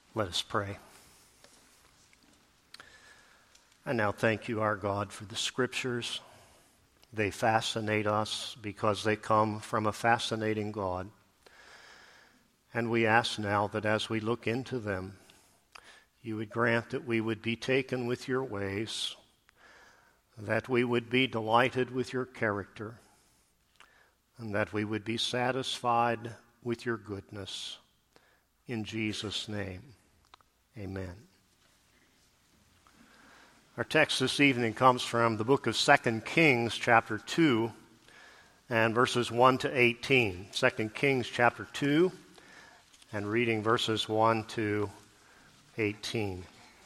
Let us pray. And now thank you, our God, for the Scriptures. They fascinate us because they come from a fascinating God. And we ask now that as we look into them, you would grant that we would be taken with your ways, that we would be delighted with your character, and that we would be satisfied with your goodness. In Jesus' name, amen. Our text this evening comes from the book of 2 Kings, chapter 2, and verses 1 to 18. 2 Kings, chapter 2, and reading verses 1 to 18.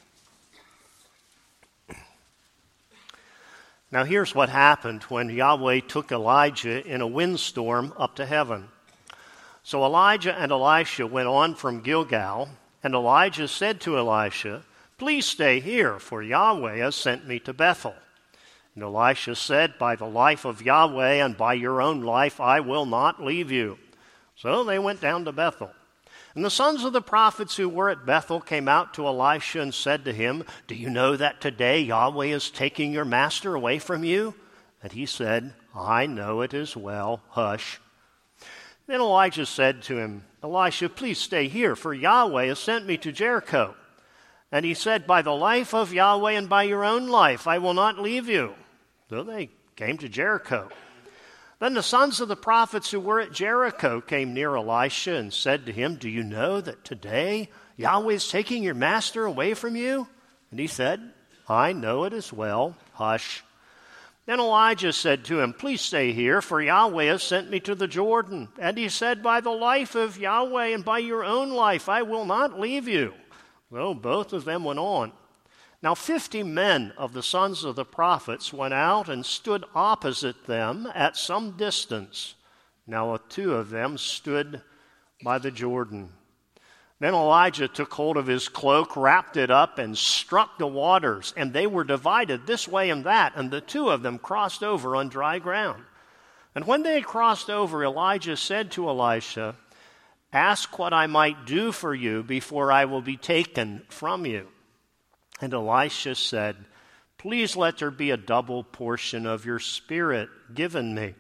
Now here's what happened when Yahweh took Elijah in a windstorm up to heaven. So Elijah and Elisha went on from Gilgal, and Elijah said to Elisha, "Please stay here, for Yahweh has sent me to Bethel." And Elisha said, "By the life of Yahweh and by your own life, I will not leave you." So they went down to Bethel. And the sons of the prophets who were at Bethel came out to Elisha and said to him, "Do you know that today Yahweh is taking your master away from you?" And he said, "I know it as well. Hush." Then Elijah said to him, "Elisha, please stay here, for Yahweh has sent me to Jericho." And he said, "By the life of Yahweh and by your own life, I will not leave you." So they came to Jericho. Then the sons of the prophets who were at Jericho came near Elisha and said to him, "Do you know that today Yahweh is taking your master away from you?" And he said, "I know it as well. Hush." Then Elijah said to him, "Please stay here, for Yahweh has sent me to the Jordan." And he said, "By the life of Yahweh and by your own life, I will not leave you." Well, both of them went on. Now 50 men of the sons of the prophets went out and stood opposite them at some distance. Now 2 of them stood by the Jordan. Then Elijah took hold of his cloak, wrapped it up, and struck the waters, and they were divided this way and that, and the 2 of them crossed over on dry ground. And when they had crossed over, Elijah said to Elisha, "Ask what I might do for you before I will be taken from you." And Elisha said, "Please let there be a double portion of your spirit given me."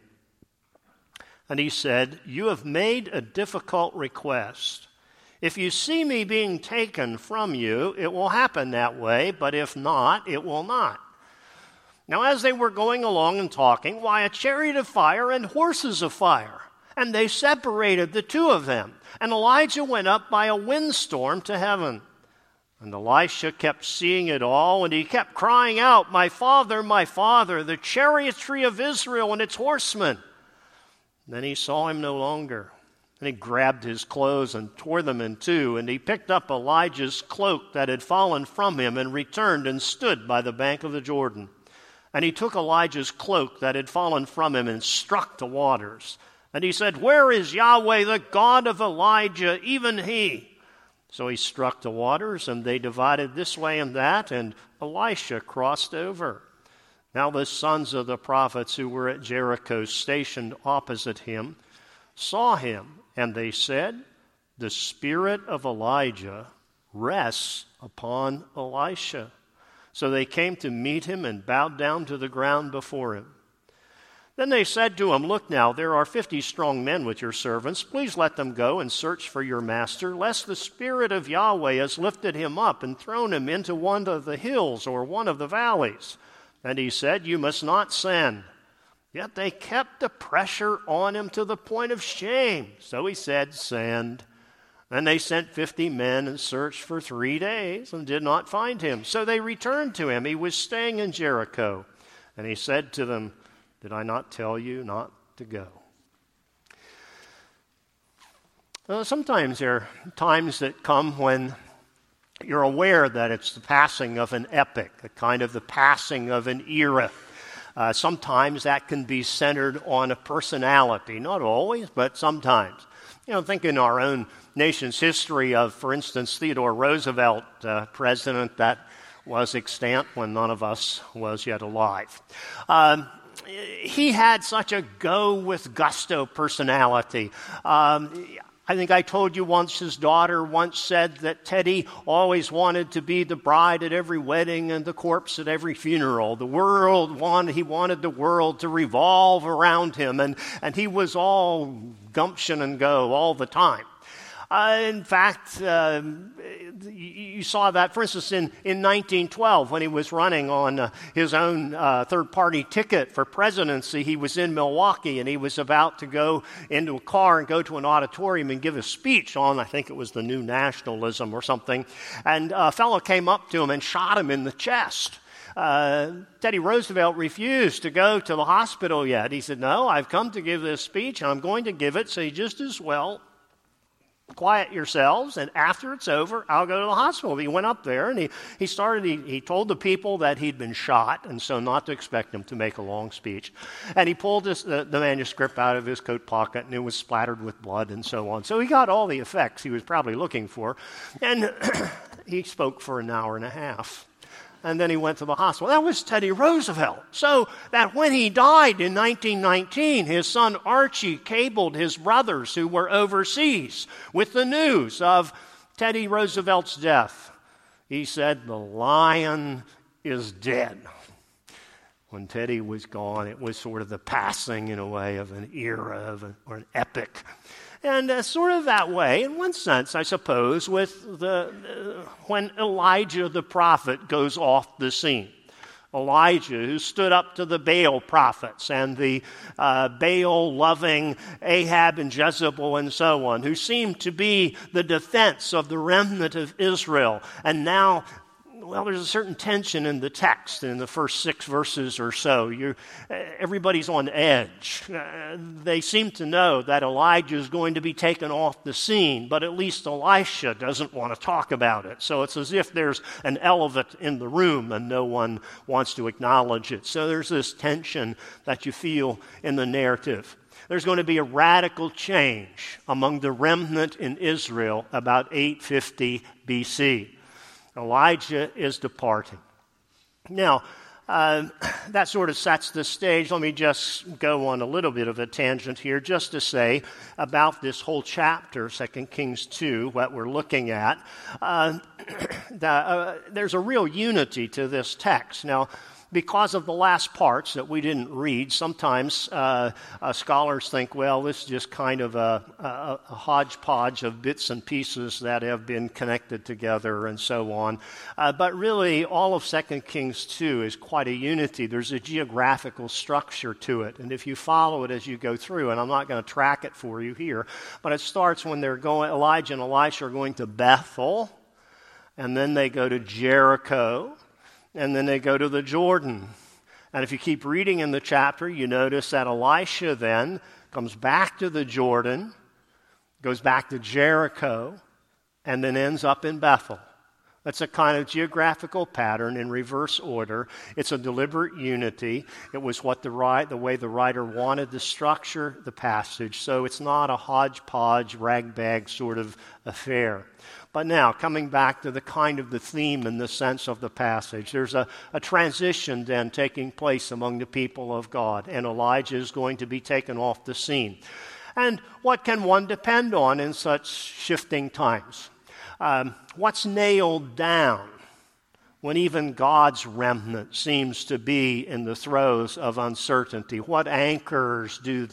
And he said, "You have made a difficult request. If you see me being taken from you, it will happen that way, but if not, it will not." Now as they were going along and talking, why, a chariot of fire and horses of fire, and they separated the 2 of them. And Elijah went up by a windstorm to heaven. And Elisha kept seeing it all, and he kept crying out, my father, the chariotry of Israel and its horsemen." Then he saw him no longer. And he grabbed his clothes and tore them in 2, and he picked up Elijah's cloak that had fallen from him and returned and stood by the bank of the Jordan. And he took Elijah's cloak that had fallen from him and struck the waters. And he said, "Where is Yahweh, the God of Elijah, even he?" So he struck the waters, and they divided this way and that, and Elisha crossed over. Now the sons of the prophets who were at Jericho, stationed opposite him, saw him, and they said, "The spirit of Elijah rests upon Elisha." So they came to meet him and bowed down to the ground before him. Then they said to him, "Look now, there are 50 strong men with your servants. Please let them go and search for your master, lest the spirit of Yahweh has lifted him up and thrown him into one of the hills or one of the valleys." And he said, "You must not send." Yet they kept the pressure on him to the point of shame. So he said, "Send." And they sent 50 men and searched for 3 days and did not find him. So they returned to him. He was staying in Jericho. And he said to them, "Did I not tell you not to go?" Sometimes there are times that come when you're aware that it's the passing of an epic, a kind of the passing of an era. Sometimes that can be centered on a personality. Not always, but sometimes. Think in our own nation's history of, for instance, Theodore Roosevelt, president that was extant when none of us was yet alive. He had such a go with gusto personality. I think I told you once his daughter once said that Teddy always wanted to be the bride at every wedding and the corpse at every funeral. He wanted the world to revolve around him, and he was all gumption and go all the time. In fact, you saw that, for instance, in 1912 when he was running on his own third-party ticket for presidency. He was in Milwaukee, and he was about to go into a car and go to an auditorium and give a speech on, I think it was the New Nationalism or something. And a fellow came up to him and shot him in the chest. Teddy Roosevelt refused to go to the hospital yet. He said, "No, I've come to give this speech, and I'm going to give it, so you just as well quiet yourselves, and after it's over, I'll go to the hospital." He went up there, and he told the people that he'd been shot, and so not to expect him to make a long speech. And he pulled the manuscript out of his coat pocket, and it was splattered with blood and so on. So he got all the effects he was probably looking for, and he spoke for an hour and a half. And then he went to the hospital. That was Teddy Roosevelt. So that when he died in 1919, his son Archie cabled his brothers who were overseas with the news of Teddy Roosevelt's death. He said, "The lion is dead." When Teddy was gone, it was sort of the passing, in a way, of an era or an epic. And sort of that way, in one sense, I suppose, with when Elijah the prophet goes off the scene. Elijah, who stood up to the Baal prophets and the Baal-loving Ahab and Jezebel and so on, who seemed to be the defense of the remnant of Israel. And now, well, there's a certain tension in the text in the first 6 verses or so. Everybody's on edge. They seem to know that Elijah is going to be taken off the scene, but at least Elisha doesn't want to talk about it. So it's as if there's an elephant in the room and no one wants to acknowledge it. So there's this tension that you feel in the narrative. There's going to be a radical change among the remnant in Israel about 850 BC. Elijah is departing. Now, that sort of sets the stage. Let me just go on a little bit of a tangent here just to say about this whole chapter, 2 Kings 2, what we're looking at. There's a real unity to this text. Now, because of the last parts that we didn't read, sometimes scholars think, well, this is just kind of a hodgepodge of bits and pieces that have been connected together and so on. But really, all of 2 Kings 2 is quite a unity. There's a geographical structure to it. And if you follow it as you go through, and I'm not going to track it for you here, but it starts when Elijah and Elisha are going to Bethel, and then they go to Jericho, and then they go to the Jordan. And if you keep reading in the chapter, you notice that Elisha then comes back to the Jordan, goes back to Jericho, and then ends up in Bethel. That's a kind of geographical pattern in reverse order. It's a deliberate unity. It was what the way the writer wanted to structure the passage, so it's not a hodgepodge, ragbag sort of affair. But now, coming back to the theme and the sense of the passage, there's a transition then taking place among the people of God, and Elijah is going to be taken off the scene. And what can one depend on in such shifting times? What's nailed down when even God's remnant seems to be in the throes of uncertainty? What anchors do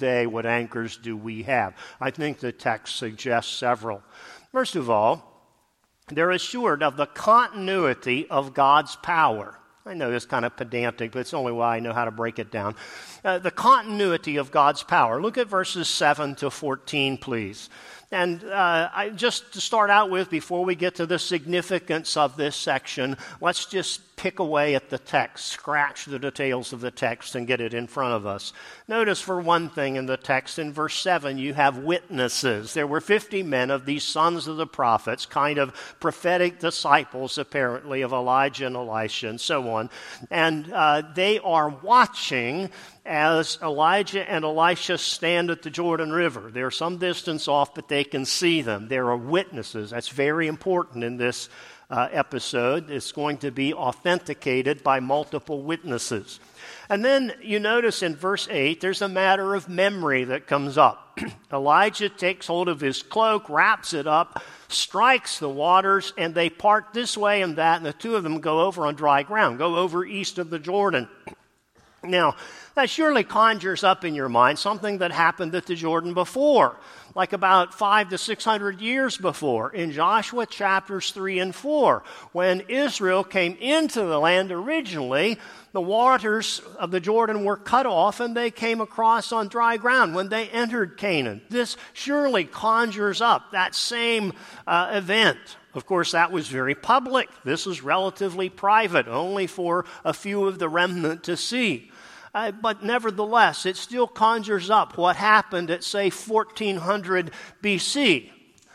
we have? I think the text suggests several. First of all, they're assured of the continuity of God's power. I know this is kind of pedantic, but it's the only way I know how to break it down. The continuity of God's power. Look at verses 7 to 14, please. And just to start out with, before we get to the significance of this section, let's just pick away at the text, scratch the details of the text and get it in front of us. Notice, for one thing, in the text, in verse 7, you have witnesses. There were 50 men of these sons of the prophets, kind of prophetic disciples, apparently, of Elijah and Elisha and so on. And they are watching as Elijah and Elisha stand at the Jordan River. They're some distance off, but they can see them. There are witnesses. That's very important in this episode. It's going to be authenticated by multiple witnesses. And then you notice in verse 8, there's a matter of memory that comes up. Elijah takes hold of his cloak, wraps it up, strikes the waters, and they part this way and that, and the two of them go over on dry ground, go over east of the Jordan. Now, that surely conjures up in your mind something that happened at the Jordan before, like about 500 to 600 years before, in Joshua chapters 3 and 4. When Israel came into the land originally, the waters of the Jordan were cut off and they came across on dry ground when they entered Canaan. This surely conjures up that same event. Of course, that was very public. This is relatively private, only for a few of the remnant to see. But nevertheless, it still conjures up what happened at, say, 1400 BC.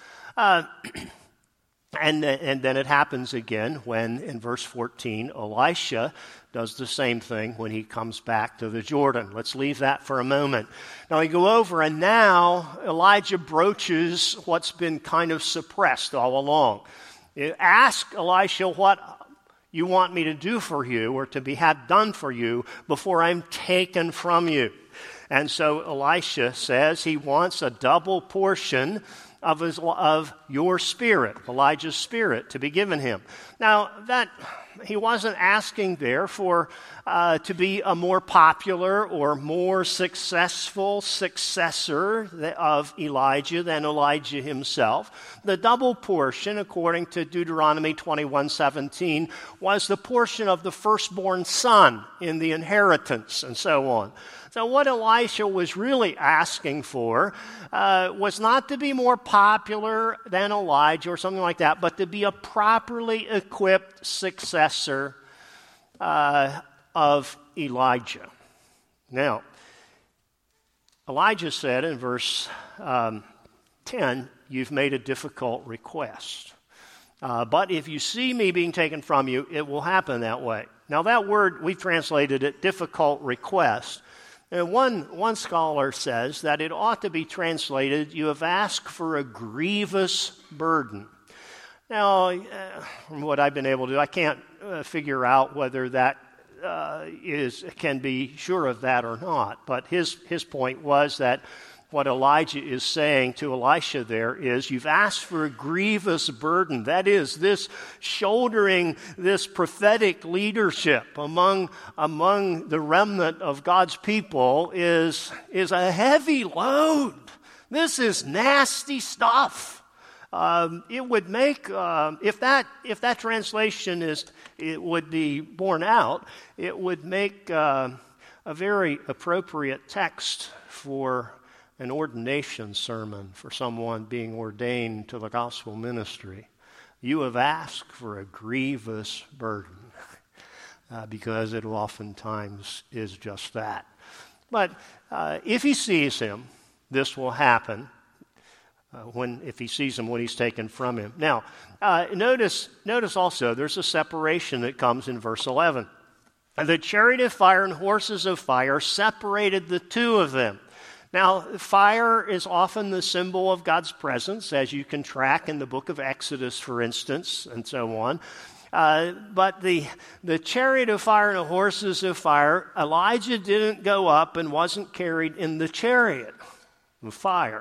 And then it happens again when, in verse 14, Elisha does the same thing when he comes back to the Jordan. Let's leave that for a moment. Now we go over, and now Elijah broaches what's been kind of suppressed all along. Ask Elisha what you want me to do for you or to have done for you before I'm taken from you. And so Elisha says he wants a double portion of your spirit, Elijah's spirit, to be given him. Now, that he wasn't asking there for to be a more popular or more successful successor of Elijah than Elijah himself. The double portion, according to Deuteronomy 21:17, was the portion of the firstborn son in the inheritance and so on. So what Elisha was really asking for was not to be more popular than Elijah or something like that, but to be a properly equipped successor of Elijah. Now, Elijah said in verse 10, you've made a difficult request. But if you see me being taken from you, it will happen that way. Now that word, we've translated it difficult request. And one scholar says that it ought to be translated, you have asked for a grievous burden. Now, from what I've been able to do, I can't figure out whether that can be sure of that or not. But his point was that what Elijah is saying to Elisha there is, you've asked for a grievous burden. That is, this shouldering this prophetic leadership among the remnant of God's people is a heavy load. This is nasty stuff. It would make, if that translation it would be borne out, it would make a very appropriate text for an ordination sermon for someone being ordained to the gospel ministry. You have asked for a grievous burden, because it oftentimes is just that. But if he sees him, this will happen. If he sees him when he's taken from him. Now, notice also there's a separation that comes in verse 11. The chariot of fire and horses of fire separated the two of them. Now, fire is often the symbol of God's presence, as you can track in the book of Exodus, for instance, and so on. But the chariot of fire and the horses of fire, Elijah didn't go up and wasn't carried in the chariot of fire.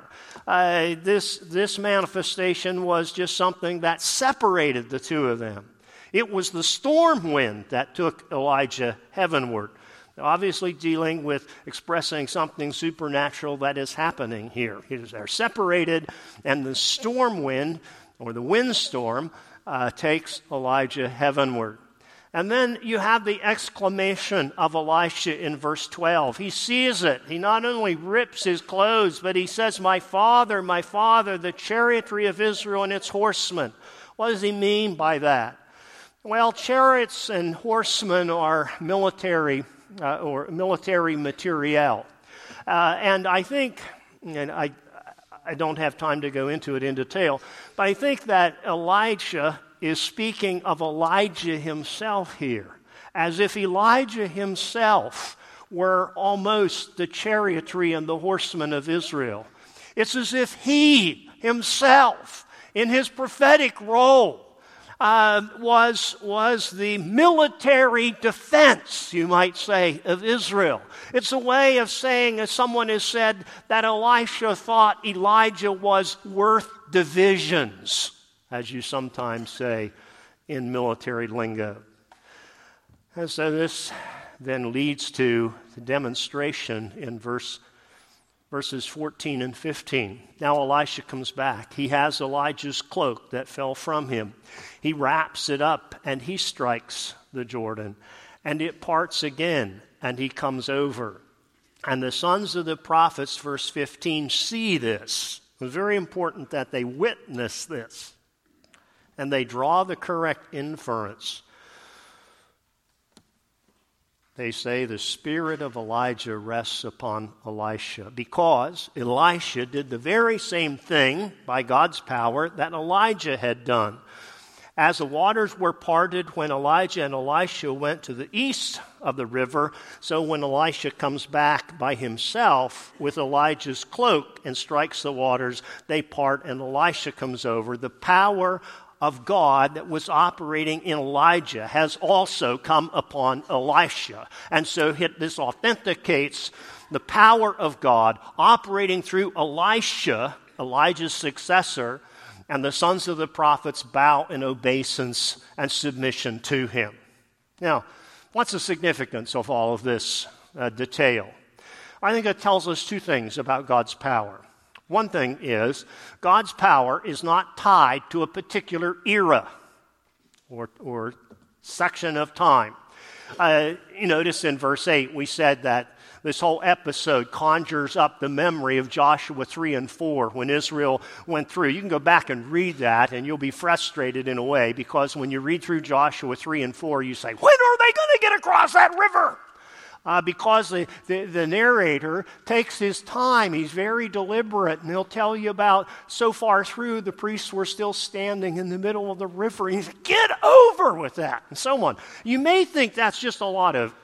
This manifestation was just something that separated the two of them. It was the storm wind that took Elijah heavenward. Obviously dealing with expressing something supernatural that is happening here. They're separated, and the storm wind, or the windstorm, takes Elijah heavenward. And then you have the exclamation of Elisha in verse 12. He sees it. He not only rips his clothes, but he says, my father, the chariotry of Israel and its horsemen. What does he mean by that? Well, chariots and horsemen are military or military materiel. And I think, and I don't have time to go into it in detail, but I think that Elijah is speaking of Elijah himself here, as if Elijah himself were almost the chariotry and the horsemen of Israel. It's as if he himself, in his prophetic role, was the military defense, you might say, of Israel. It's a way of saying, as someone has said, that Elisha thought Elijah was worth divisions, as you sometimes say in military lingo. And so this then leads to the demonstration in verses 14 and 15. Now Elisha comes back. He has Elijah's cloak that fell from him. He wraps it up and he strikes the Jordan, and it parts again, and he comes over. And the sons of the prophets, verse 15, see this. It's very important that they witness this, and they draw the correct inference. They say the spirit of Elijah rests upon Elisha, because Elisha did the very same thing by God's power that Elijah had done. As the waters were parted when Elijah and Elisha went to the east of the river, so when Elisha comes back by himself with Elijah's cloak and strikes the waters, they part and Elisha comes over. The power of God that was operating in Elijah has also come upon Elisha. And so this authenticates the power of God operating through Elisha, Elijah's successor, and the sons of the prophets bow in obeisance and submission to him. Now, what's the significance of all of this detail? I think it tells us two things about God's power. One thing is, God's power is not tied to a particular era or section of time. You notice in verse 8, we said that this whole episode conjures up the memory of Joshua 3 and 4 when Israel went through. You can go back and read that, and you'll be frustrated in a way, because when you read through Joshua 3 and 4, you say, when are they going to get across that river? Because the narrator takes his time. He's very deliberate, and he'll tell you about so far through the priests were still standing in the middle of the river. And he's like, get over with that, and so on. You may think that's just a lot of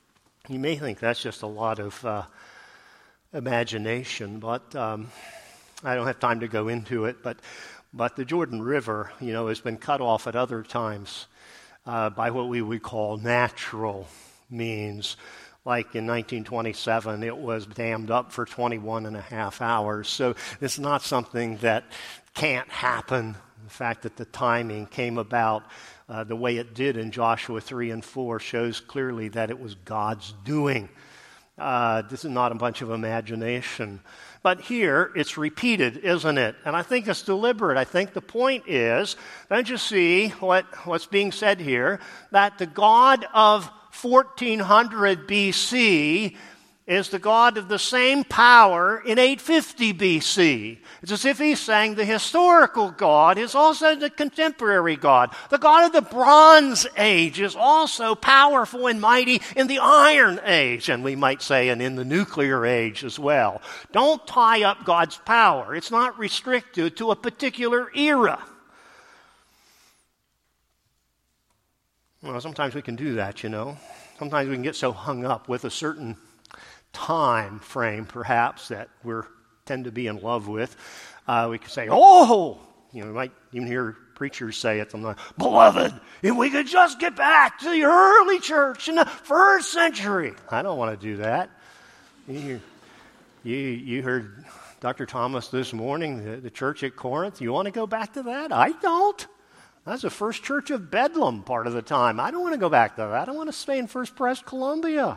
imagination, but I don't have time to go into it. But the Jordan River, has been cut off at other times by what we would call natural means. Like in 1927, it was dammed up for 21 and a half hours. So it's not something that can't happen. The fact that the timing came about the way it did in Joshua 3 and 4 shows clearly that it was God's doing. This is not a bunch of imagination. But here, it's repeated, isn't it? And I think it's deliberate. I think the point is, don't you see what's being said here? That the God of 1400 BC is the God of the same power in 850 BC. It's as if he's saying the historical God is also the contemporary God. The God of the Bronze Age is also powerful and mighty in the Iron Age, and we might say, and in the Nuclear Age as well. Don't tie up God's power. It's not restricted to a particular era. Well, sometimes we can do that, Sometimes we can get so hung up with a certain time frame, perhaps, that we tend to be in love with. We can say, we might even hear preachers say it sometimes, beloved, if we could just get back to the early church in the first century. I don't want to do that. You heard Dr. Thomas this morning, the church at Corinth. You want to go back to that? I don't. That's the first church of Bedlam part of the time. I don't want to go back to that. I want to stay in First Pres Columbia.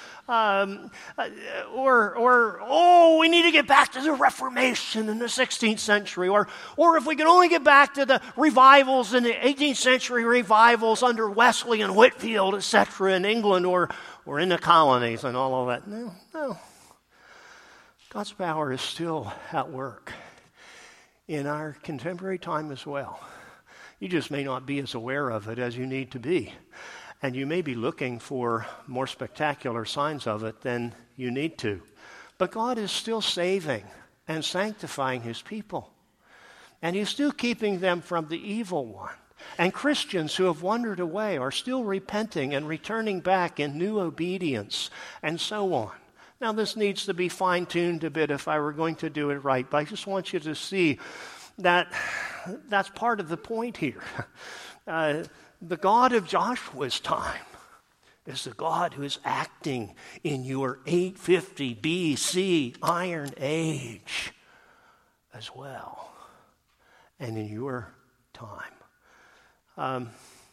We need to get back to the Reformation in the 16th century. Or if we could only get back to the revivals in the 18th century revivals under Wesley and Whitefield, etc., in England or in the colonies and all of that. No. God's power is still at work in our contemporary time as well. You just may not be as aware of it as you need to be. And you may be looking for more spectacular signs of it than you need to. But God is still saving and sanctifying his people. And he's still keeping them from the evil one. And Christians who have wandered away are still repenting and returning back in new obedience and so on. Now, this needs to be fine-tuned a bit if I were going to do it right. But I just want you to see that that's part of the point here. The God of Joshua's time is the God who is acting in your 850 BC Iron Age as well, and in your time.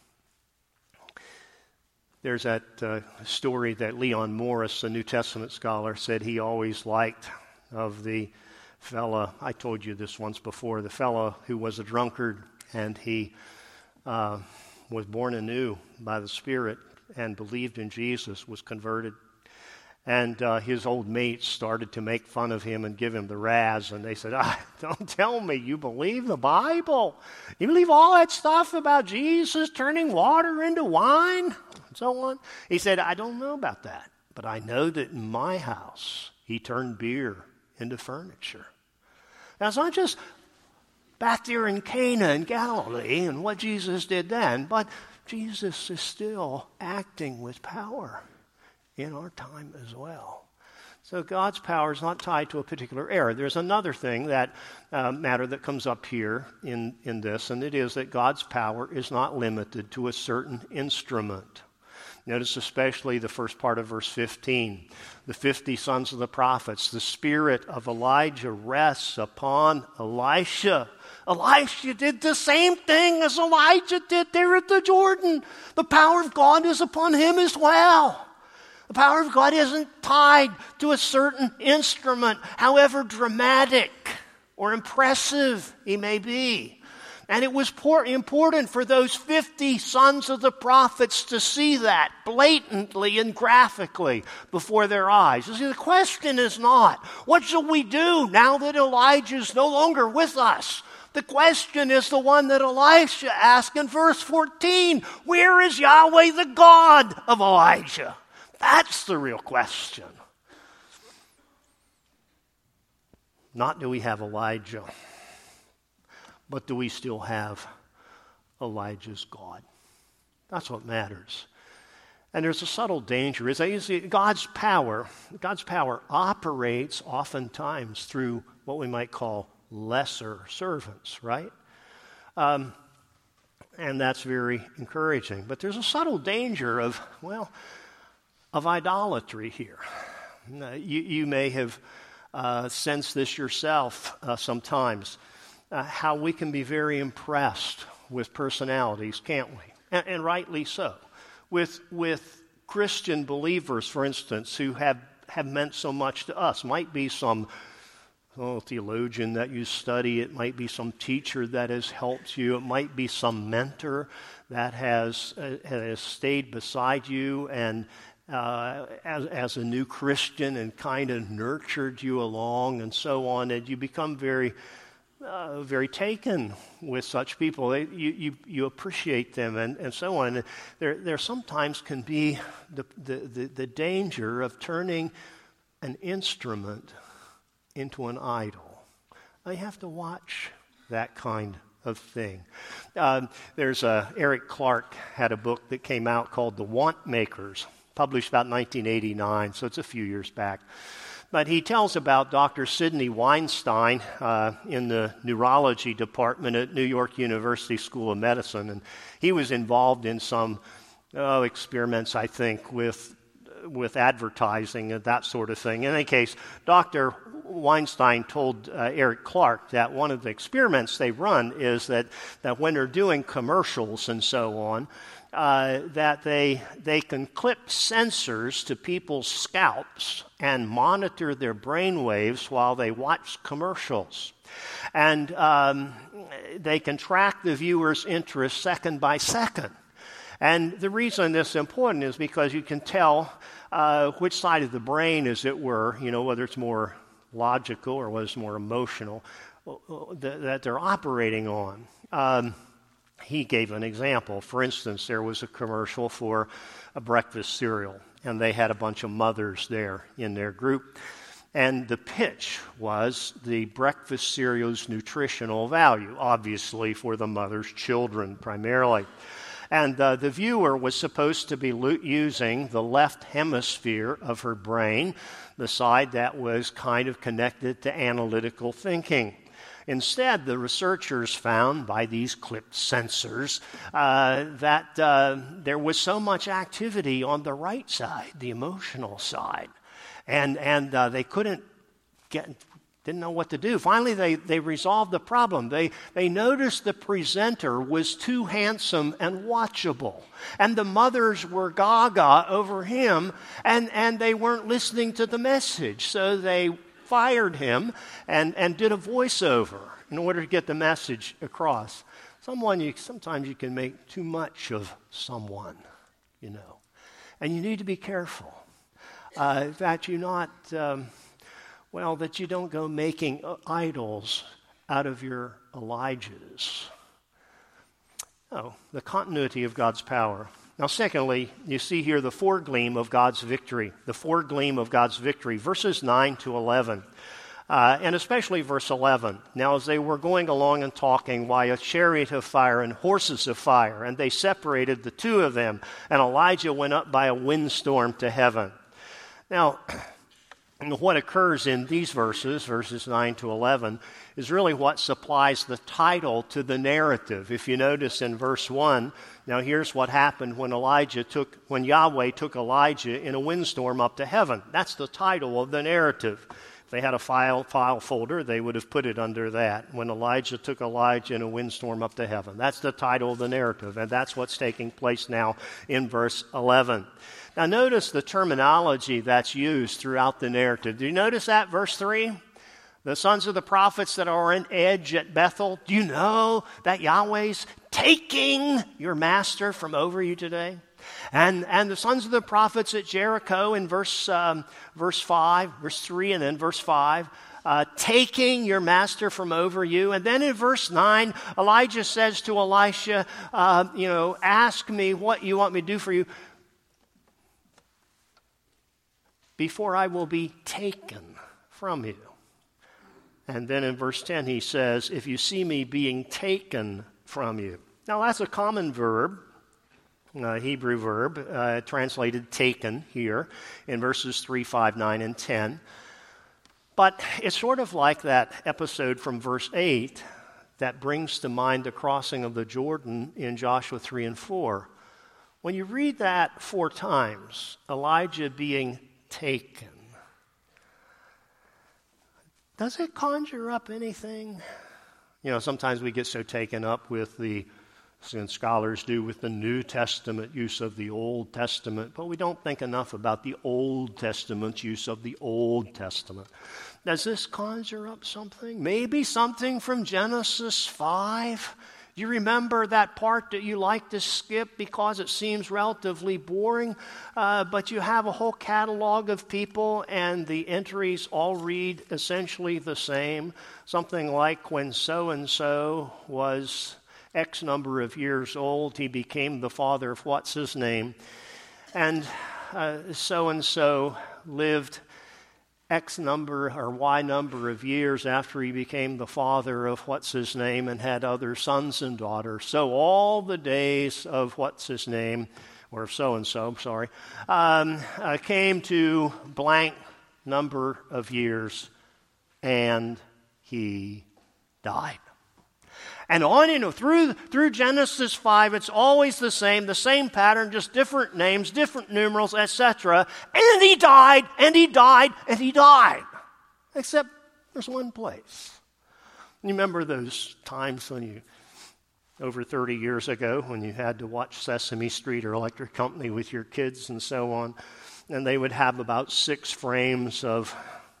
There's that story that Leon Morris, a New Testament scholar, said he always liked of the fella, I told you this once before, the fella who was a drunkard, and he was born anew by the Spirit and believed in Jesus, was converted. And his old mates started to make fun of him and give him the razz. And they said, don't tell me you believe the Bible. You believe all that stuff about Jesus turning water into wine and so on? He said, I don't know about that. But I know that in my house, he turned beer into furniture. Now, it's not just back there in Cana in Galilee and what Jesus did then, but Jesus is still acting with power in our time as well. So God's power is not tied to a particular era. There's another thing that matter that comes up here in this, and it is that God's power is not limited to a certain instrument. Notice especially the first part of verse 15. The 50 sons of the prophets, the spirit of Elijah rests upon Elisha. Elisha did the same thing as Elijah did there at the Jordan. The power of God is upon him as well. The power of God isn't tied to a certain instrument, however dramatic or impressive he may be. And it was important for those 50 sons of the prophets to see that blatantly and graphically before their eyes. You see, the question is not, what shall we do now that Elijah is no longer with us? The question is the one that Elisha asked in verse 14. Where is Yahweh, the God of Elijah? That's the real question. Not do we have Elijah, but do we still have Elijah's God? That's what matters. And there's a subtle danger. God's power operates oftentimes through what we might call lesser servants, right? And that's very encouraging. But there's a subtle danger of idolatry here. You may have sensed this yourself sometimes, how we can be very impressed with personalities, can't we? And rightly so. With Christian believers, for instance, who have meant so much to us. Might be some theologian that you study. It might be some teacher that has helped you. It might be some mentor that has stayed beside you and as a new Christian and kind of nurtured you along and so on, and you become very taken with such people. You appreciate them and so on. There sometimes can be the danger of turning an instrument into an idol. I have to watch that kind of thing. Eric Clark had a book that came out called The Want Makers, published about 1989, so it's a few years back. But he tells about Dr. Sidney Weinstein in the neurology department at New York University School of Medicine. And he was involved in some experiments, I think, with advertising and that sort of thing. In any case, Dr. Weinstein told Eric Clark that one of the experiments they run is that when they're doing commercials and so on, that they can clip sensors to people's scalps and monitor their brain waves while they watch commercials. And they can track the viewer's interest second by second. And the reason this is important is because you can tell which side of the brain, as it were, whether it's more logical or whether it's more emotional, that they're operating on. He gave an example. For instance, there was a commercial for a breakfast cereal, and they had a bunch of mothers there in their group. And the pitch was the breakfast cereal's nutritional value, obviously for the mother's children primarily. And the viewer was supposed to be using the left hemisphere of her brain, the side that was kind of connected to analytical thinking. Instead, the researchers found by these clipped sensors that there was so much activity on the right side, the emotional side, and they didn't know what to do. Finally, they resolved the problem. They noticed the presenter was too handsome and watchable, and the mothers were gaga over him, and they weren't listening to the message. So they fired him and did a voiceover in order to get the message across. Sometimes you can make too much of someone, and you need to be careful that you're not... that you don't go making idols out of your Elijahs. Oh, the continuity of God's power. Now, secondly, you see here the foregleam of God's victory. The foregleam of God's victory, verses 9 to 11. And especially verse 11. Now, as they were going along and talking, why a chariot of fire and horses of fire, and they separated the two of them, and Elijah went up by a windstorm to heaven. Now, what occurs in these verses 9 to 11, is really what supplies the title to the narrative. If you notice in verse 1, now here's what happened when Yahweh took Elijah in a windstorm up to heaven. That's the title of the narrative. If they had a file folder, they would have put it under that. When Elijah took Elijah in a windstorm up to heaven. That's the title of the narrative, and that's what's taking place now in verse 11. Now notice the terminology that's used throughout the narrative. Do you notice that, verse 3? The sons of the prophets that are on edge at Bethel. Do you know that Yahweh's taking your master from over you today? And the sons of the prophets at Jericho in verse 5, verse 3, and then verse 5, taking your master from over you. And then in verse 9, Elijah says to Elisha, ask me what you want me to do for you before I will be taken from you. And then in verse 10 he says, if you see me being taken from you. Now that's a common verb, Hebrew verb, translated taken here in verses 3, 5, 9, and 10. But it's sort of like that episode from verse 8 that brings to mind the crossing of the Jordan in Joshua 3 and 4. When you read that 4 times, Elijah being taken, does it conjure up anything? Sometimes we get so taken up with and scholars do, with the New Testament use of the Old Testament, but we don't think enough about the Old Testament's use of the Old Testament. Does this conjure up something? Maybe something from Genesis 5? Do you remember that part that you like to skip because it seems relatively boring? But you have a whole catalog of people and the entries all read essentially the same. Something like when so-and-so was X number of years old, he became the father of what's his name. And so-and-so lived X number or Y number of years after he became the father of what's his name and had other sons and daughters. So all the days of what's his name, or so-and-so, came to blank number of years, and he died. And on, through Genesis 5, it's always the same pattern, just different names, different numerals, etc. And he died, and he died, and he died. Except there's one place. You remember those times when over 30 years ago, when you had to watch Sesame Street or Electric Company with your kids and so on, and they would have about 6 frames of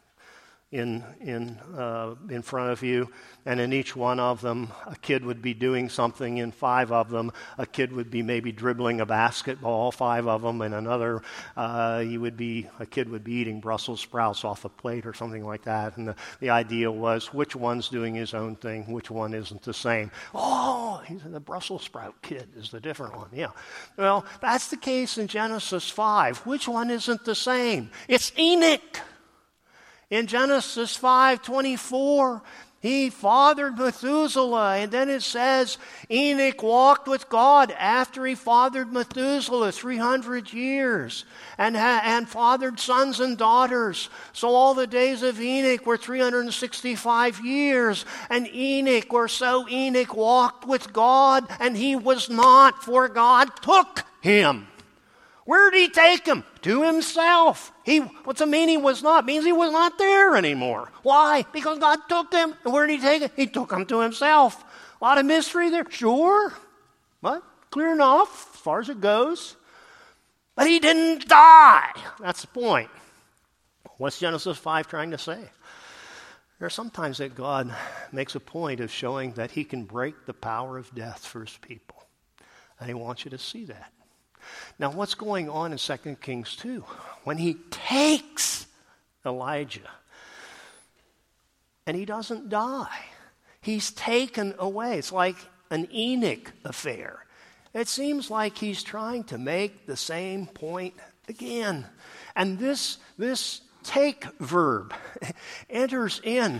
in front of you, and in each one of them, a kid would be doing something. In 5 of them, a kid would be maybe dribbling a basketball. 5 of them, and another, a kid would be eating Brussels sprouts off a plate or something like that. And the idea was, which one's doing his own thing, which one isn't the same. Oh, the Brussels sprout kid is the different one. Yeah. Well, that's the case in Genesis 5. Which one isn't the same? It's Enoch. In Genesis 5:24, He fathered Methuselah, and then it says Enoch walked with God after he fathered Methuselah 300 years and fathered sons and daughters. So all the days of Enoch were 365 years, and Enoch walked with God, and he was not, for God took him. Where did he take him? To himself. What's the meaning was not? It means he was not there anymore. Why? Because God took him. And where did he take him? He took him to himself. A lot of mystery there. Sure. But clear enough as far as it goes. But he didn't die. That's the point. What's Genesis 5 trying to say? There are sometimes that God makes a point of showing that he can break the power of death for his people. And he wants you to see that. Now, what's going on in 2 Kings 2? When he takes Elijah, and he doesn't die. He's taken away. It's like an Enoch affair. It seems like he's trying to make the same point again. And this take verb enters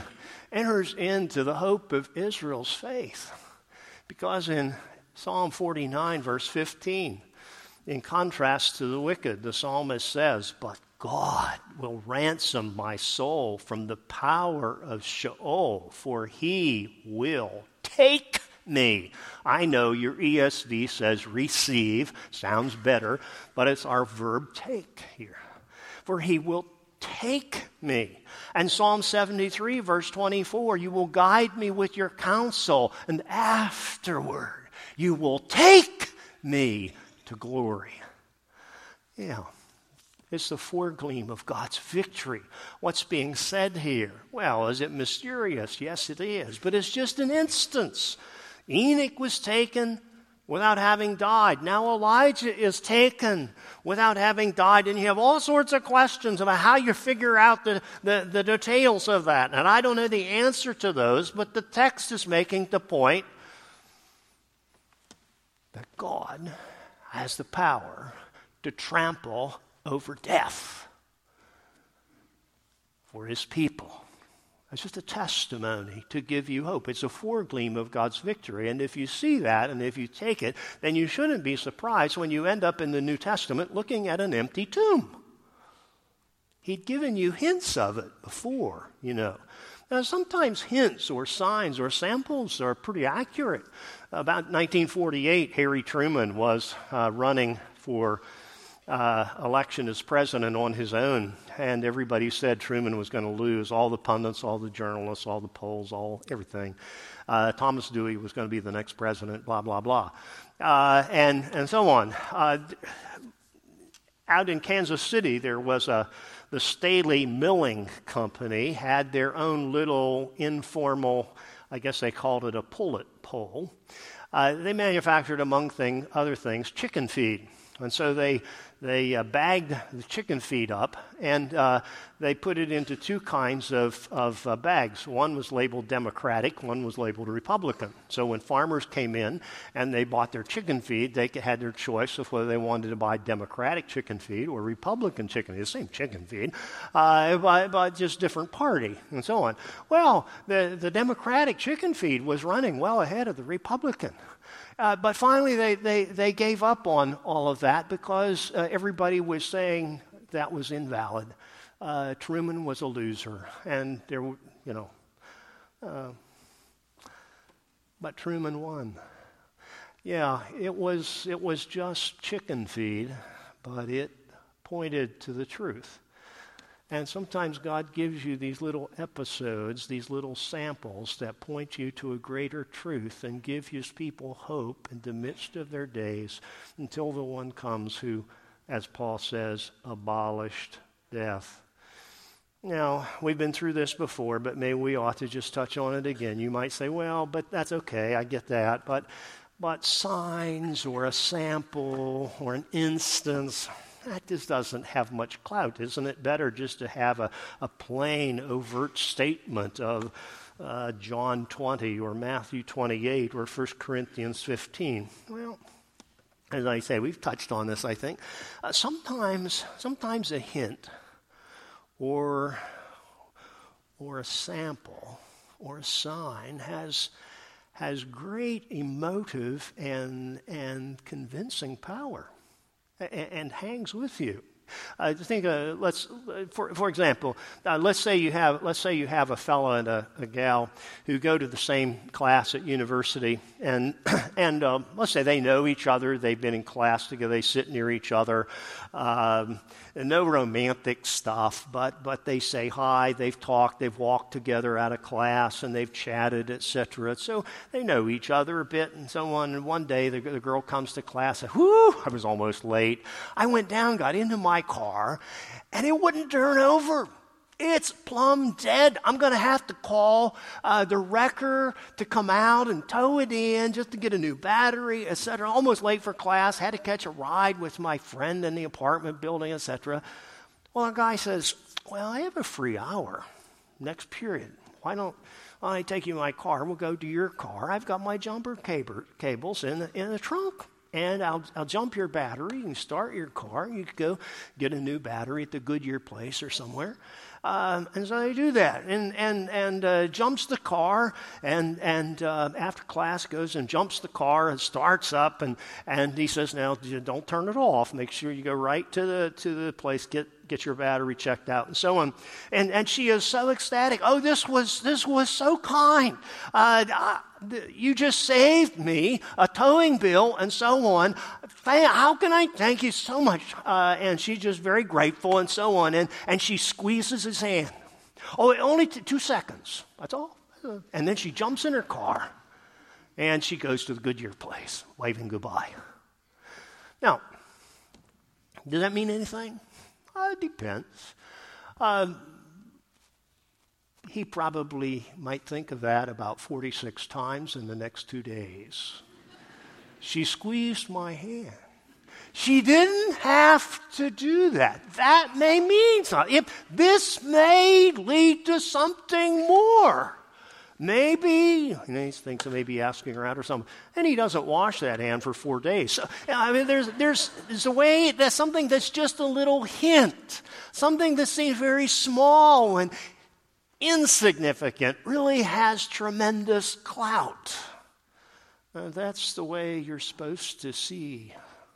into the hope of Israel's faith. Because in Psalm 49, verse 15, in contrast to the wicked, the psalmist says, "But God will ransom my soul from the power of Sheol, for he will take me." I know your ESV says receive, sounds better, but it's our verb take here. For he will take me. And Psalm 73, verse 24, "You will guide me with your counsel, and afterward you will take me to glory." Yeah, it's the foregleam of God's victory. What's being said here? Well, is it mysterious? Yes, it is. But it's just an instance. Enoch was taken without having died. Now Elijah is taken without having died. And you have all sorts of questions about how you figure out the details of that. And I don't know the answer to those, but the text is making the point that God has the power to trample over death for his people. It's just a testimony to give you hope. It's a foregleam of God's victory. And if you see that and if you take it, then you shouldn't be surprised when you end up in the New Testament looking at an empty tomb. He'd given you hints of it before, you know. Now, sometimes hints or signs or samples are pretty accurate. About 1948, Harry Truman was running for election as president on his own, and everybody said Truman was going to lose. All the pundits, all the journalists, all the polls, everything. Thomas Dewey was going to be the next president, blah, blah, blah. And so on. Out in Kansas City, there was the Staley Milling Company had their own little informal, I guess they called it a pullet poll. They manufactured, among other things, chicken feed. And so they bagged the chicken feed up, and they put it into two kinds of bags. One was labeled Democratic, one was labeled Republican. So when farmers came in and they bought their chicken feed, they had their choice of whether they wanted to buy Democratic chicken feed or Republican chicken feed, the same chicken feed, but just different party, and so on. Well, the Democratic chicken feed was running well ahead of the Republican. But finally, they gave up on all of that because everybody was saying that was invalid. Truman was a loser, and but Truman won. Yeah, it was just chicken feed, but it pointed to the truth. And sometimes God gives you these little episodes, these little samples that point you to a greater truth and give his people hope in the midst of their days until the one comes who, as Paul says, abolished death. Now, we've been through this before, but maybe we ought to just touch on it again. You might say, well, but that's okay, I get that. But signs or a sample or an instance, that just doesn't have much clout. Isn't it better just to have a plain, overt statement of John 20 or Matthew 28 or 1 Corinthians 15? Well, as I say, we've touched on this, I think. Sometimes a hint or a sample or a sign has great emotive and convincing power and hangs with you. For example, let's say you have a fellow and a gal who go to the same class at university, and let's say they know each other, they've been in class together, they sit near each other, no romantic stuff, but they say hi, they've talked, they've walked together out of class, and they've chatted, etc. So they know each other a bit and so on. And one day the girl comes to class, said, "Whew, I was almost late. I went down, got into my car, and it wouldn't turn over. It's plumb dead. I'm going to have to call the wrecker to come out and tow it in just to get a new battery, etc. Almost late for class. Had to catch a ride with my friend in the apartment building, etc. Well, a guy says, "Well, I have a free hour next period. Why don't I take you in my car? We'll go to your car. I've got my jumper cables in the trunk. And I'll jump your battery. You can start your car. You can go get a new battery at the Goodyear place or somewhere." And so they do that, and jumps the car, and after class goes and jumps the car and starts up, and he says, "Now don't turn it off. Make sure you go right to the place, get your battery checked out," and so on. And she is so ecstatic. "Oh, this was so kind. You just saved me a towing bill," and so on. "How can I thank you so much?" And she's just very grateful and so on. And she squeezes his hand. "Oh, only 2 seconds. That's all." And then she jumps in her car and she goes to the Goodyear place, waving goodbye. Now, does that mean anything? It depends. He probably might think of that about 46 times in the next 2 days. She squeezed my hand. She didn't have to do that. That may mean something. This may lead to something more. Maybe, he thinks of maybe asking her out or something, and he doesn't wash that hand for 4 days. So, I mean, there's a way, that's something that's just a little hint, something that seems very small and insignificant, really has tremendous clout. That's the way you're supposed to see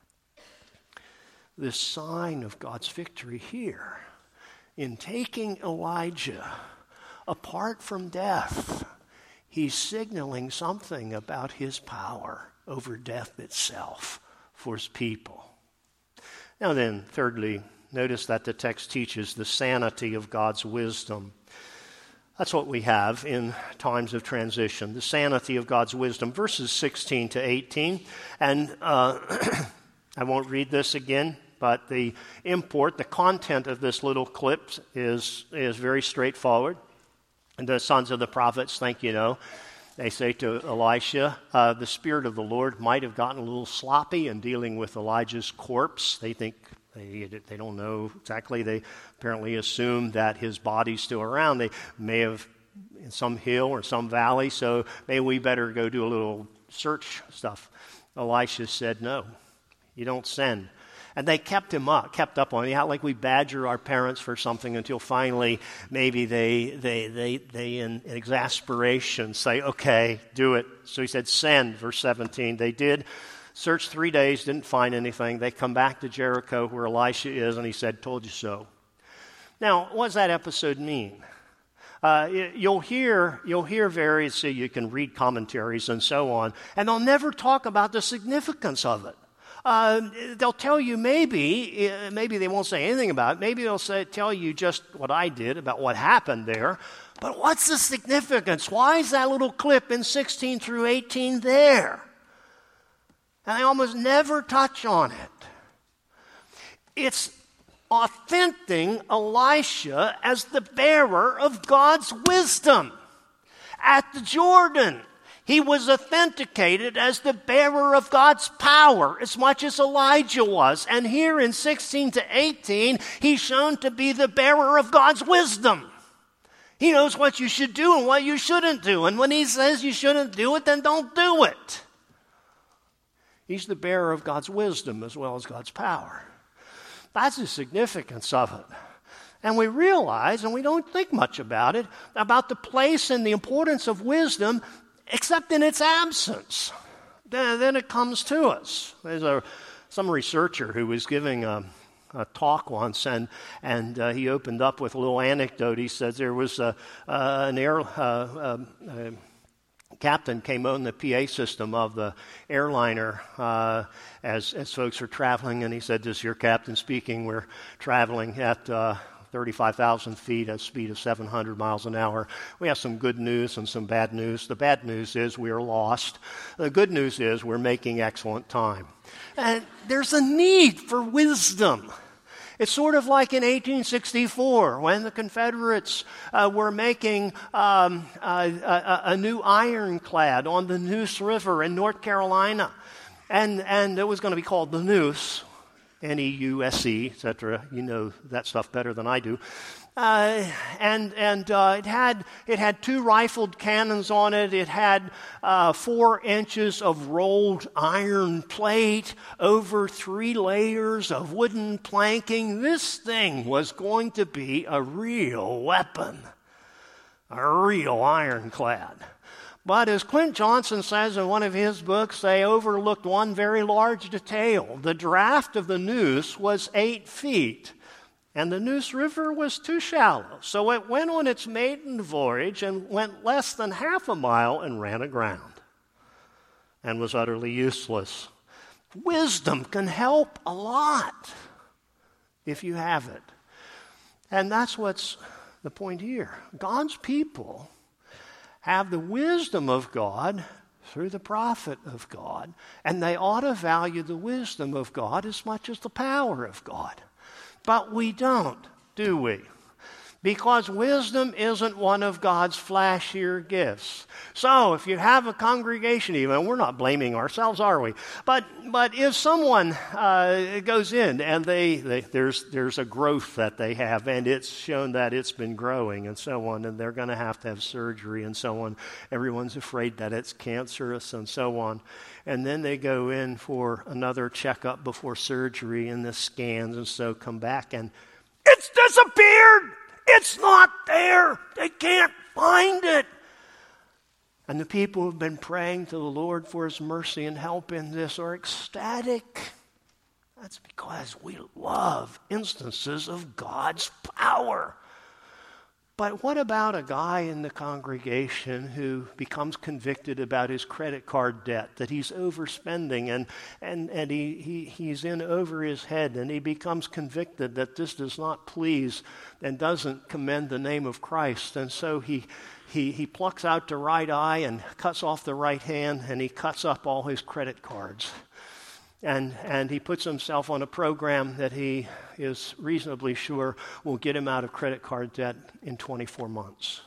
this sign of God's victory here in taking Elijah apart from death. He's signaling something about his power over death itself for his people. Now then, thirdly, notice that the text teaches the sanity of God's wisdom. That's what we have in times of transition, the sanity of God's wisdom. Verses 16 to 18, and I won't read this again, but the import, the content of this little clip is very straightforward. And the sons of the prophets think, they say to Elisha, the Spirit of the Lord might have gotten a little sloppy in dealing with Elijah's corpse. They think, they don't know exactly. They apparently assume that his body's still around. They may have in some hill or some valley, so maybe we better go do a little search stuff. Elisha said, "No, you don't send." And they kept up on him, like we badger our parents for something until finally maybe they in exasperation say, "Okay, do it." So he said, "Send," verse 17. They did. Searched 3 days, didn't find anything. They come back to Jericho where Elisha is, and he said, "Told you so." Now, what does that episode mean? You'll hear various, you can read commentaries and so on, and they'll never talk about the significance of it. They'll tell you maybe they won't say anything about it. Maybe they'll tell you just what I did about what happened there. But what's the significance? Why is that little clip in 16 through 18 there? And they almost never touch on it. It's authentic Elisha as the bearer of God's wisdom. At the Jordan, he was authenticated as the bearer of God's power as much as Elijah was. And here in 16 to 18, he's shown to be the bearer of God's wisdom. He knows what you should do and what you shouldn't do. And when he says you shouldn't do it, then don't do it. He's the bearer of God's wisdom as well as God's power. That's the significance of it. And we realize, and we don't think much about it, about the place and the importance of wisdom, except in its absence. Then it comes to us. There's some researcher who was giving a talk once, and he opened up with a little anecdote. He says there was captain came on the PA system of the airliner as folks are traveling, and he said, "This is your captain speaking. We're traveling at 35,000 feet at a speed of 700 miles an hour. We have some good news and some bad news. The bad news is we are lost. The good news is we're making excellent time." And there's a need for wisdom. It's sort of like in 1864 when the Confederates were making a new ironclad on the Neuse River in North Carolina. And it was going to be called the Neuse, Neuse, etc. You know that stuff better than I do. It had 2 rifled cannons on it. It had 4 inches of rolled iron plate over 3 layers of wooden planking. This thing was going to be a real weapon, a real ironclad. But as Clint Johnson says in one of his books, they overlooked one very large detail. The draft of the Neuse was 8 feet. And the Neuse River was too shallow, so it went on its maiden voyage and went less than half a mile and ran aground and was utterly useless. Wisdom can help a lot if you have it. And that's what's the point here. God's people have the wisdom of God through the prophet of God, and they ought to value the wisdom of God as much as the power of God. But we don't, do we? Because wisdom isn't one of God's flashier gifts. So if you have a congregation even, we're not blaming ourselves, are we? But if someone goes in and there's a growth that they have, and it's shown that it's been growing and so on, and they're going to have surgery and so on. Everyone's afraid that it's cancerous and so on. And then they go in for another checkup before surgery and the scans and so come back and it's disappeared. It's not there. They can't find it. And the people who have been praying to the Lord for His mercy and help in this are ecstatic. That's because we love instances of God's power. But what about a guy in the congregation who becomes convicted about his credit card debt, that he's overspending and he's in over his head, and he becomes convicted that this does not please and doesn't commend the name of Christ, and so he plucks out the right eye and cuts off the right hand, and he cuts up all his credit cards. And he puts himself on a program that he is reasonably sure will get him out of credit card debt in 24 months.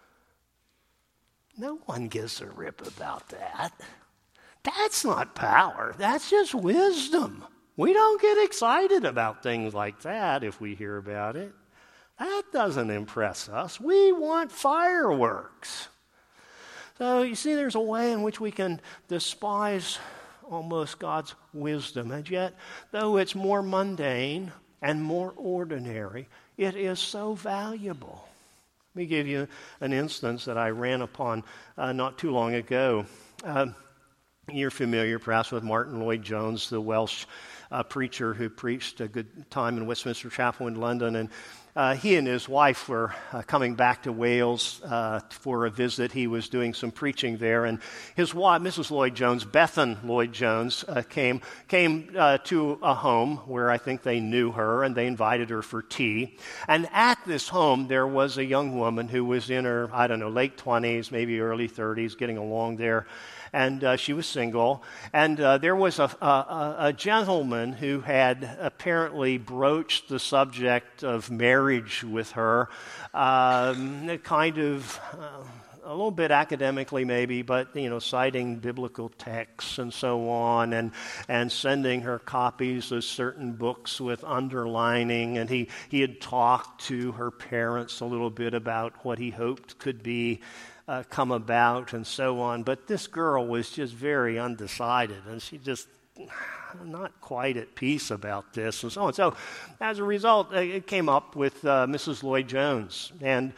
No one gives a rip about that. That's not power. That's just wisdom. We don't get excited about things like that if we hear about it. That doesn't impress us. We want fireworks. So you see, there's a way in which we can despise almost God's wisdom. And yet, though it's more mundane and more ordinary, it is so valuable. Let me give you an instance that I ran upon not too long ago. You're familiar perhaps with Martin Lloyd-Jones, the Welsh preacher who preached a good time in Westminster Chapel in London. And he and his wife were coming back to Wales for a visit. He was doing some preaching there, and his wife, Mrs. Lloyd-Jones, Bethan Lloyd-Jones, came to a home where I think they knew her, and they invited her for tea. And at this home, there was a young woman who was in her, late 20s, maybe early 30s, getting along there. And she was single. And there was a gentleman who had apparently broached the subject of marriage with her, kind of a little bit academically maybe, but, citing biblical texts and so on, and sending her copies of certain books with underlining. And he had talked to her parents a little bit about what he hoped could be come about and so on. But this girl was just very undecided, and she just not quite at peace about this and so on. So as a result, it came up with Mrs. Lloyd Jones. And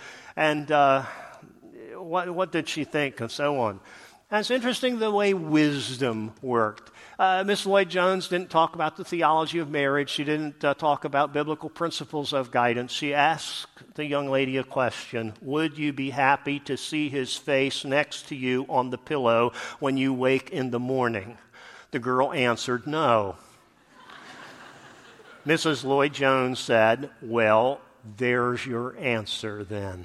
what did she think and so on. And it's interesting the way wisdom worked. Miss Lloyd Jones didn't talk about the theology of marriage. She didn't talk about biblical principles of guidance. She asked the young lady a question. Would you be happy to see his face next to you on the pillow when you wake in the morning? The girl answered no. Mrs. Lloyd Jones said, well, there's your answer then.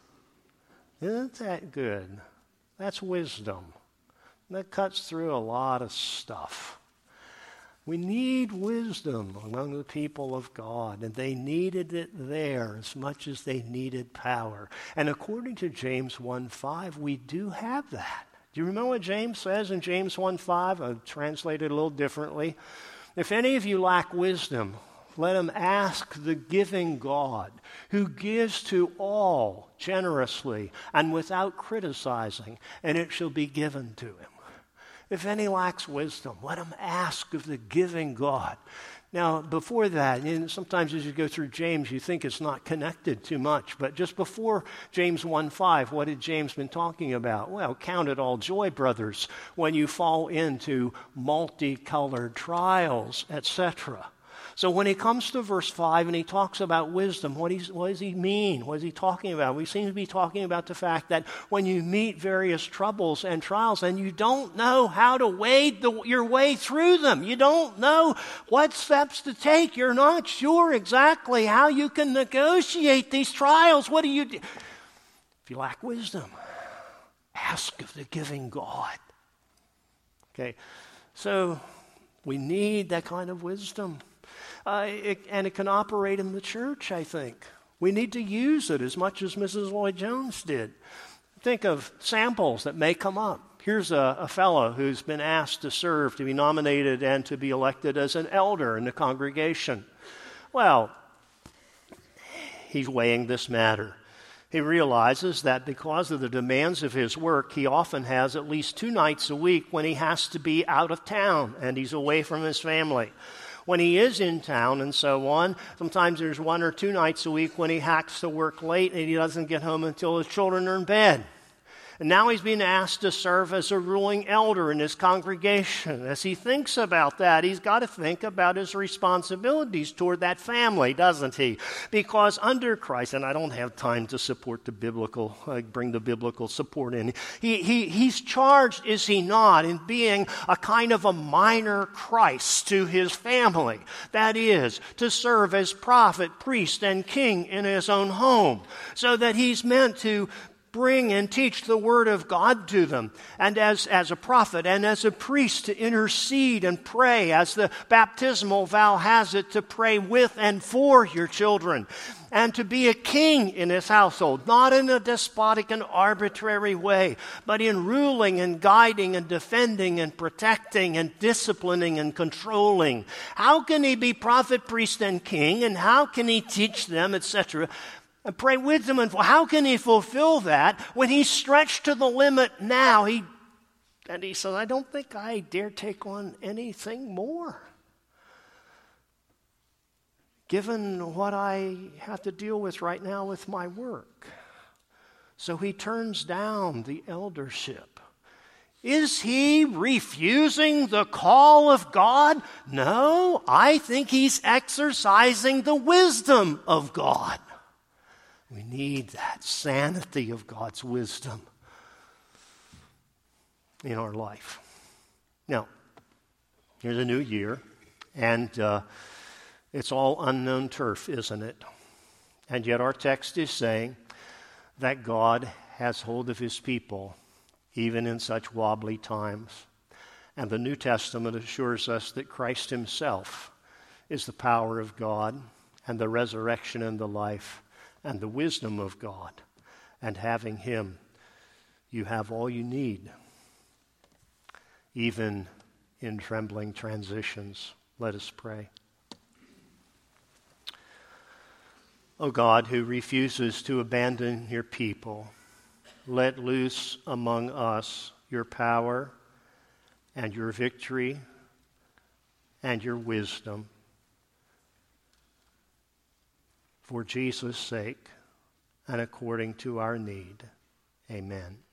Isn't that good? That's wisdom. That cuts through a lot of stuff. We need wisdom among the people of God, and they needed it there as much as they needed power. And according to James 1:5, we do have that. Do you remember what James says in James 1:5? I've translated a little differently. If any of you lack wisdom, let him ask the giving God, who gives to all generously and without criticizing, and it shall be given to him. If any lacks wisdom, let him ask of the giving God. Now, before that, and sometimes as you go through James, you think it's not connected too much. But just before James 1:5, what had James been talking about? Well, count it all joy, brothers, when you fall into multicolored trials, etc. So when he comes to verse 5 and he talks about wisdom, what does he mean? What is he talking about? We seem to be talking about the fact that when you meet various troubles and trials and you don't know how to wade your way through them, you don't know what steps to take, you're not sure exactly how you can negotiate these trials, what do you do? If you lack wisdom, ask of the giving God. Okay, so we need that kind of wisdom. And it can operate in the church, I think. We need to use it as much as Mrs. Lloyd Jones did. Think of samples that may come up. Here's a fellow who's been asked to serve, to be nominated, and to be elected as an elder in the congregation. Well, he's weighing this matter. He realizes that because of the demands of his work, he often has at least 2 nights a week when he has to be out of town and he's away from his family. When he is in town and so on, sometimes there's 1 or 2 nights a week when he has to work late and he doesn't get home until his children are in bed. And now he's being asked to serve as a ruling elder in his congregation. As he thinks about that, he's got to think about his responsibilities toward that family, doesn't he? Because under Christ, and I don't have time to support the biblical, bring the biblical support in, he's charged, is he not, in being a kind of a minor Christ to his family. That is, to serve as prophet, priest, and king in his own home. So that he's meant to bring and teach the word of God to them, and as a prophet and as a priest to intercede and pray, as the baptismal vow has it, to pray with and for your children, and to be a king in his household, not in a despotic and arbitrary way, but in ruling and guiding and defending and protecting and disciplining and controlling. How can he be prophet, priest, and king, and how can he teach them, etc., and pray with them? And how can he fulfill that when he's stretched to the limit now? He says, I don't think I dare take on anything more, given what I have to deal with right now with my work. So he turns down the eldership. Is he refusing the call of God? No, I think he's exercising the wisdom of God. We need that sanity of God's wisdom in our life. Now, here's a new year, and it's all unknown turf, isn't it? And yet our text is saying that God has hold of his people, even in such wobbly times. And the New Testament assures us that Christ himself is the power of God and the resurrection and the life and the wisdom of God. And having him, you have all you need, even in trembling transitions. Let us pray. O God, who refuses to abandon your people, let loose among us your power and your victory and your wisdom. For Jesus' sake and according to our need. Amen.